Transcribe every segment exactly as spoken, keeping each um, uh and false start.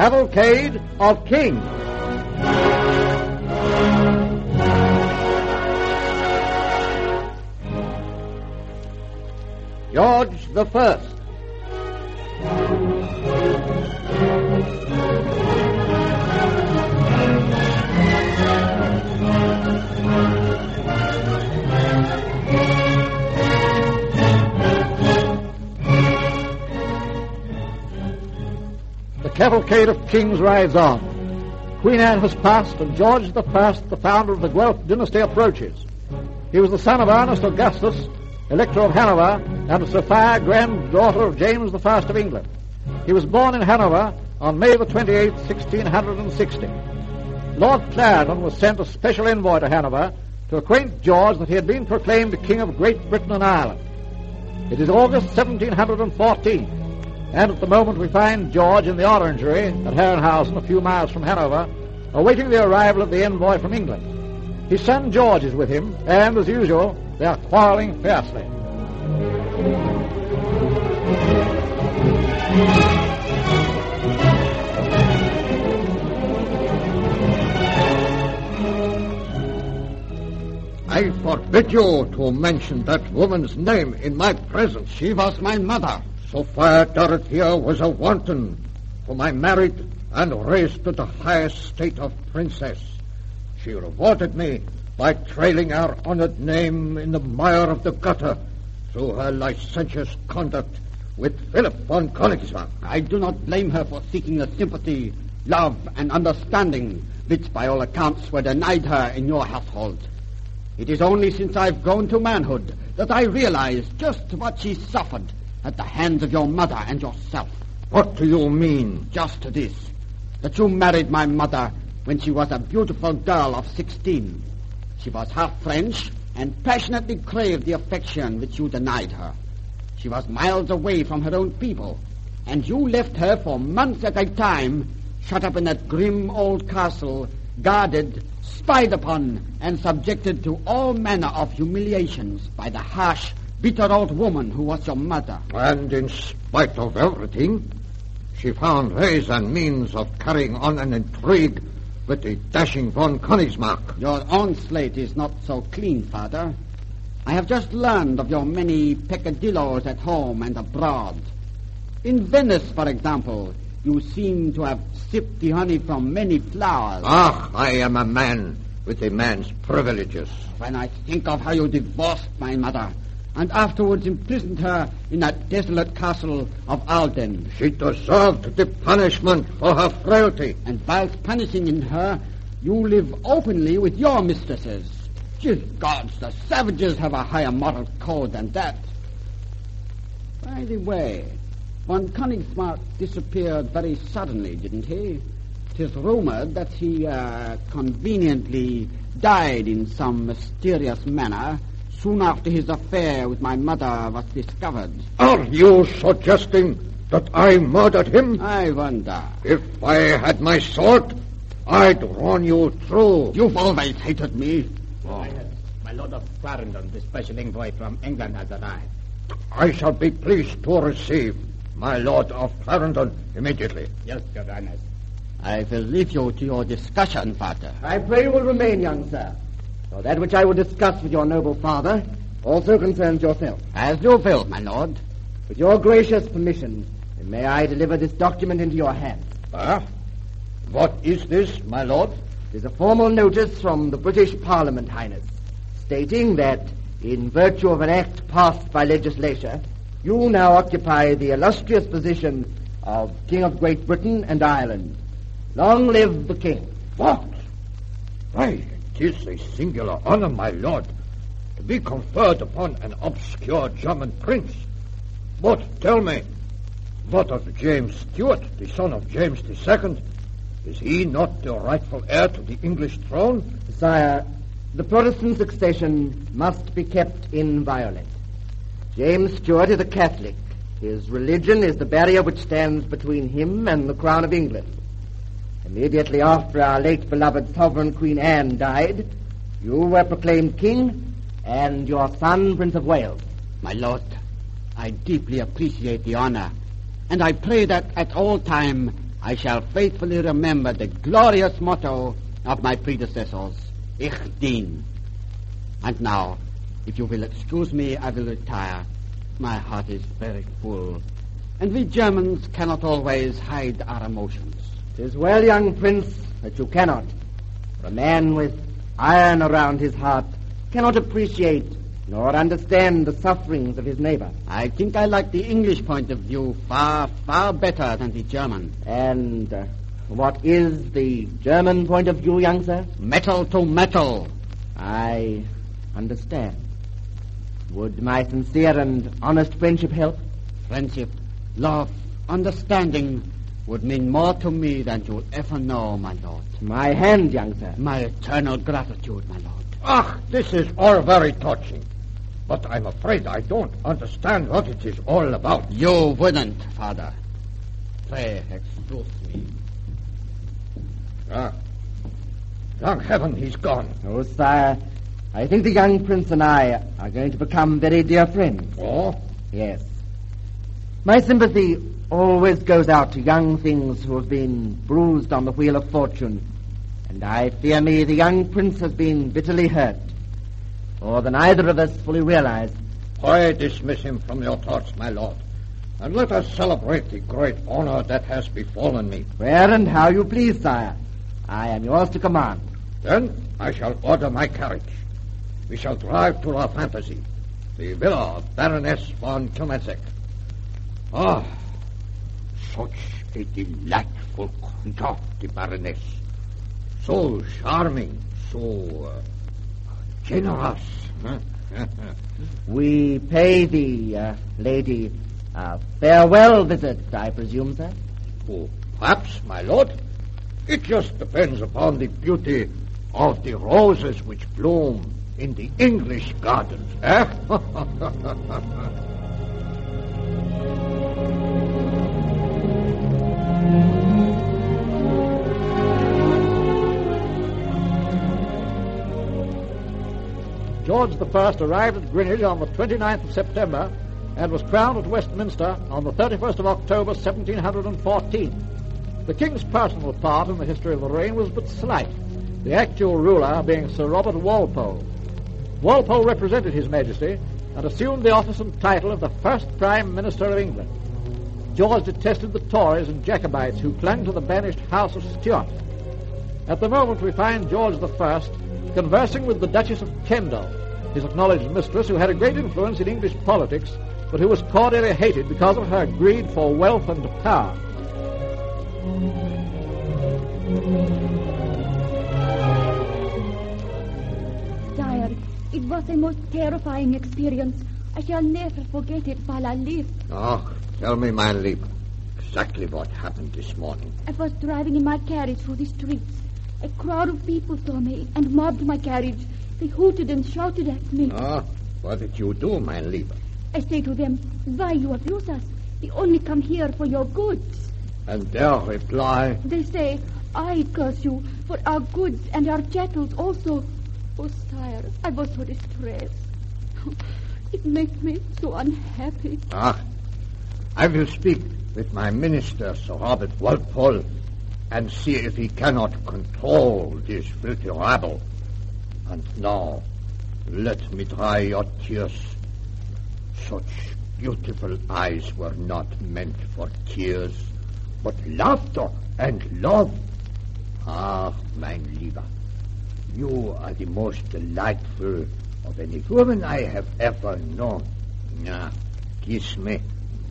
Cavalcade of Kings. George the First. The cavalcade of kings rides on. Queen Anne has passed, and George the First, the founder of the Guelph dynasty, approaches. He was the son of Ernest Augustus, Elector of Hanover, and Sophia, granddaughter of James the First of England. He was born in Hanover on May the twenty-eighth, sixteen sixty. Lord Clarendon was sent a special envoy to Hanover to acquaint George that he had been proclaimed King of Great Britain and Ireland. It is August seventeen fourteen, and at the moment we find George in the orangery at Herrenhausen, a few miles from Hanover, awaiting the arrival of the envoy from England. His son George is with him, and, as usual, they are quarreling fiercely. I forbid you to mention that woman's name in my presence. She was my mother. Sophia Dorothea was a wanton, whom I married and raised to the highest state of princess. She rewarded me by trailing her honored name in the mire of the gutter through her licentious conduct with Philip von Königsmarck. I do not blame her for seeking the sympathy, love, and understanding which, by all accounts, were denied her in your household. It is only since I've grown to manhood that I realize just what she suffered at the hands of your mother and yourself. What do you mean? Just this, that you married my mother when she was a beautiful girl of sixteen. She was half French and passionately craved the affection which you denied her. She was miles away from her own people, and you left her for months at a time, shut up in that grim old castle, guarded, spied upon, and subjected to all manner of humiliations by the harsh, bitter old woman who was your mother. And in spite of everything, she found ways and means of carrying on an intrigue with the dashing von Königsmarck. Your own slate is not so clean, Father. I have just learned of your many peccadillos at home and abroad. In Venice, for example, you seem to have sipped the honey from many flowers. Ah, I am a man with a man's privileges. When I think of how you divorced my mother and afterwards imprisoned her in that desolate castle of Alden. She deserved the punishment for her frailty. And whilst punishing in her, you live openly with your mistresses. Good gods, the savages have a higher moral code than that. By the way, von Königsmarck disappeared very suddenly, didn't he? It is rumored that he uh, conveniently died in some mysterious manner soon after his affair with my mother was discovered. Are you suggesting that I murdered him? I wonder. If I had my sword, I'd run you through. You've always hated me. Oh. My Lord of Clarendon, the special envoy from England, has arrived. I shall be pleased to receive my Lord of Clarendon immediately. Yes, Your Highness. I will leave you to your discussion, Father. I pray you will remain, young sir. For that which I will discuss with your noble father also concerns yourself. As you will, my lord. With your gracious permission, may I deliver this document into your hands? Ah? What is this, my lord? It is a formal notice from the British Parliament, Highness, stating that, in virtue of an act passed by legislature, you now occupy the illustrious position of King of Great Britain and Ireland. Long live the King. What? Why, it is a singular honor, my lord, to be conferred upon an obscure German prince. But tell me, what of James Stuart, the son of James the Second? Is he not the rightful heir to the English throne? Sire, the Protestant succession must be kept inviolate. James Stuart is a Catholic. His religion is the barrier which stands between him and the crown of England. Immediately after our late beloved sovereign Queen Anne died, you were proclaimed king, and your son Prince of Wales. My lord, I deeply appreciate the honor, and I pray that at all time I shall faithfully remember the glorious motto of my predecessors, Ich dien. And now, if you will excuse me, I will retire. My heart is very full, and we Germans cannot always hide our emotions. 'Tis well, young prince, that you cannot. For a man with iron around his heart cannot appreciate nor understand the sufferings of his neighbor. I think I like the English point of view far, far better than the German. And uh, what is the German point of view, young sir? Metal to metal. I understand. Would my sincere and honest friendship help? Friendship, love, understanding would mean more to me than you'll ever know, my lord. My hand, young sir. My eternal gratitude, my lord. Ah, this is all very touching. But I'm afraid I don't understand what it is all about. You wouldn't, father. Pray excuse me. Ah, thank heaven he's gone. Oh, sire, I think the young prince and I are going to become very dear friends. Oh? Yes. My sympathy always goes out to young things who have been bruised on the wheel of fortune, and I fear me the young prince has been bitterly hurt, more than either of us fully realize. I dismiss him from your thoughts, my lord, and let us celebrate the great honor that has befallen me. Where and how you please, sire. I am yours to command. Then I shall order my carriage. We shall drive to our fantasy, the villa of Baroness von Kilmensek. Ah, such a delightful creature, the Baroness. So charming, so uh, generous. We pay the uh, lady a farewell visit, I presume, sir? Oh, perhaps, my lord. It just depends upon the beauty of the roses which bloom in the English gardens, eh? George the First arrived at Greenwich on the twenty-ninth of September and was crowned at Westminster on the thirty-first of October, seventeen fourteen. The king's personal part in the history of the reign was but slight, the actual ruler being Sir Robert Walpole. Walpole represented His Majesty and assumed the office and title of the first Prime Minister of England. George detested the Tories and Jacobites who clung to the banished House of Stuart. At the moment we find George the First conversing with the Duchess of Kendal, his acknowledged mistress, who had a great influence in English politics, but who was cordially hated because of her greed for wealth and power. Sire, it was a most terrifying experience. I shall never forget it while I live. Oh, tell me, my Liebe, exactly what happened this morning. I was driving in my carriage through the streets. A crowd of people saw me and mobbed my carriage. They hooted and shouted at me. Ah, what did you do, my Liebe? I say to them, why you abuse us? We only come here for your goods. And their reply? They say, I curse you for our goods and our chattels also. Oh, sire, I was so distressed. It makes me so unhappy. Ah, I will speak with my minister, Sir Robert Walpole, and see if he cannot control this filthy rabble. And now, let me dry your tears. Such beautiful eyes were not meant for tears, but laughter and love. Ah, mein Lieber, you are the most delightful of any woman I have ever known. Now, kiss me.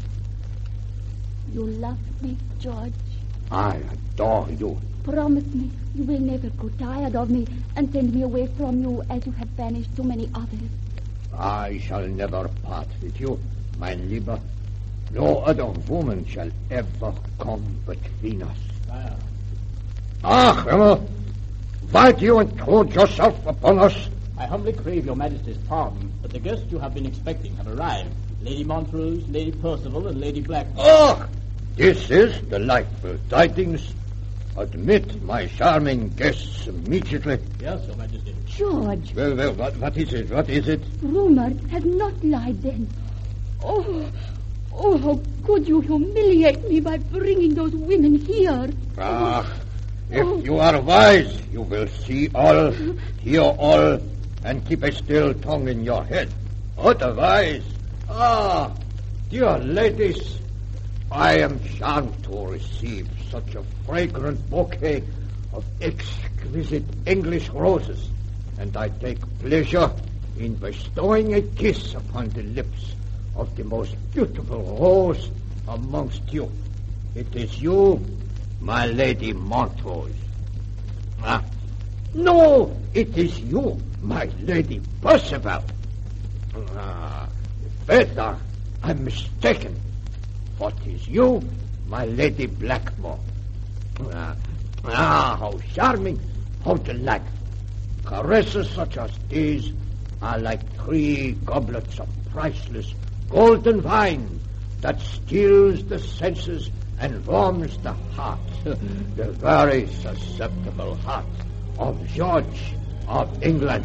You love me, George. I adore you. Promise me you will never grow tired of me and send me away from you as you have banished so many others. I shall never part with you, mein Lieber. No other woman shall ever come between us. Sire. Ah, Emma, why do you intrude yourself upon us? I humbly crave your Majesty's pardon, but the guests you have been expecting have arrived. Lady Montrose, Lady Percival, and Lady Blackwood. Oh, this is delightful tidings. Admit my charming guests immediately. Yes, Your Majesty. George, Well, well, what, what is it? What is it? rumor has not lied then. Oh, Oh, how could you humiliate me by bringing those women here? Ah, if oh. you are wise, you will see all, hear all, and keep a still tongue in your head. Otherwise, ah, dear ladies, I am charmed to receive such a fragrant bouquet of exquisite English roses, and I take pleasure in bestowing a kiss upon the lips of the most beautiful rose amongst you. It is you, my Lady Montrose. Ah, no, it is you, my Lady Percival. Ah, better, I'm mistaken. What is you, my Lady Blackmore? Ah, ah, how charming, how delightful. Caresses such as these are like three goblets of priceless golden wine that steals the senses and warms the heart, the very susceptible heart of George of England.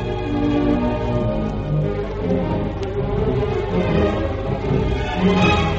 Thank you.